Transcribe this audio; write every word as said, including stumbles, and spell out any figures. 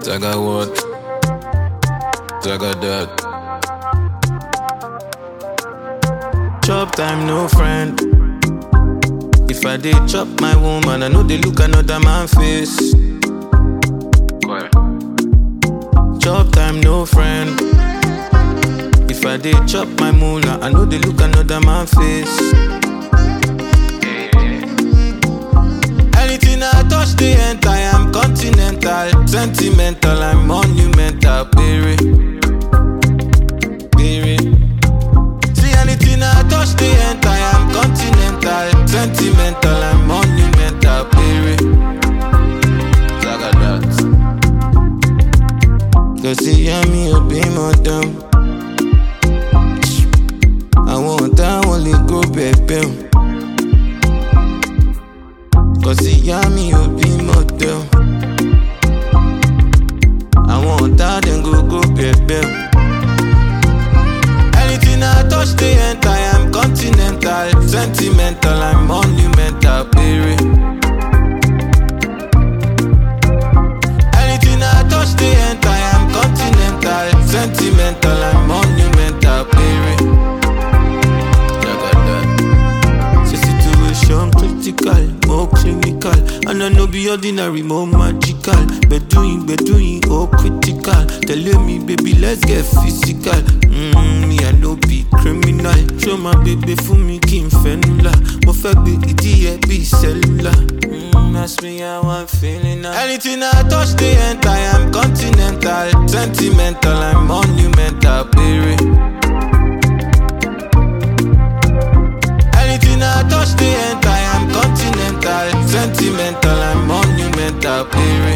Zaga what? Zaga that. Chop time, no friend. If I did chop my woman, I know they look another man face. Chop time, no friend. If I did chop my moolah, I know they look another man face. Anything I touch, they enter. I am continental, sentimental, I'm monumental, baby. Baby. See anything I touch, they enter. I am continental, sentimental, I'm monumental, baby. Zaga that. Cause see me up in my dumb. I want that only go baby. Cause see me up in my dumb. I want that then go go baby. Anything I touch they enter. I am continental, sentimental, I'm monumental, baby. Anything I touch they enter. I am continental, sentimental, I'm monumental, baby. Situation critical, more clinical, and I know be ordinary, more magical. Bedouin, bedouin, oh critical. Tell me, baby, let's get physical. Mmm, me I no be criminal. Show my baby for me, Kim Fenula. Mo fẹ́ gbé ìdí ẹ bí cellular. Mmm, ask me how I'm feeling now. Anything I touch, they enter. I am continental, sentimental, I'm monumental, baby. Anything I touch, they enter. I am continental, sentimental, I'm monumental, baby.